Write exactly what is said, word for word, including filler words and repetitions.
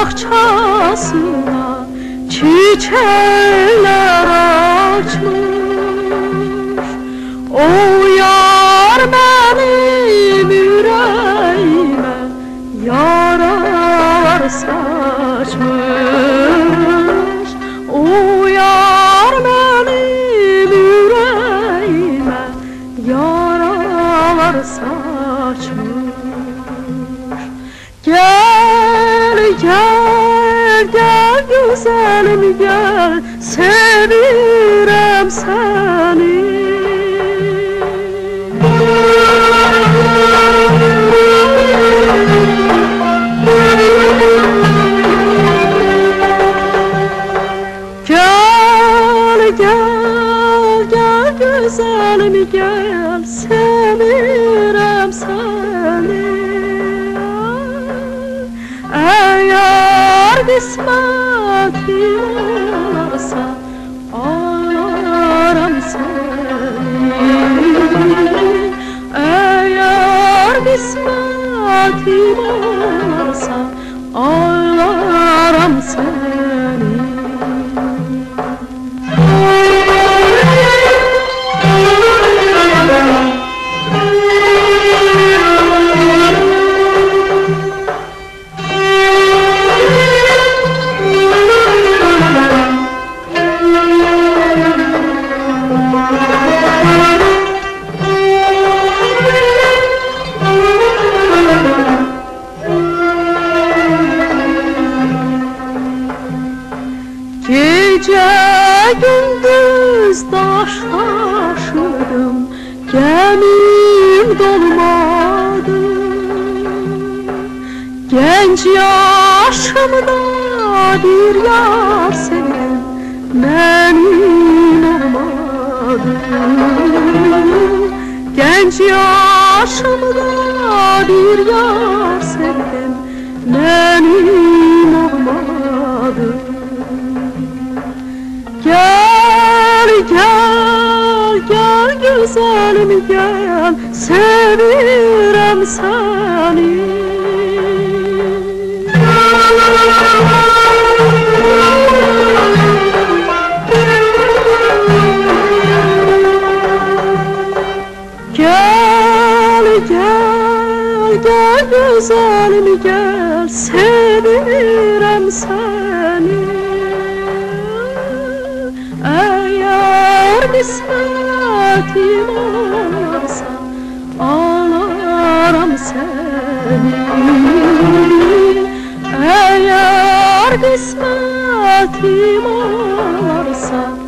bahçesine çiçekler açmış. O yar benim yüreğime yarar saçmış. O yar benim yüreğime yarar saçmış. Gel gel gel güzelim gel, sevirem seni. Gel gel gel güzelim gel, sevirem seni. Eğer kısmetim olursa ağlarım seni. Eğer kısmetim olursa ağlarım seni. Gece gündüz taş taşıdım, gemim dolmadı. Genç yaşımda bir yar sevdim, benim olmadı. Genç yaşımda bir yar sevdim, benim olmadı. Gel gel gel güzelim gel, sevirem seni. Gel gel gel güzelim gel, sevirem seni. Eğer kısmetim olursa ağlarım seni. Eğer kısmetim olursa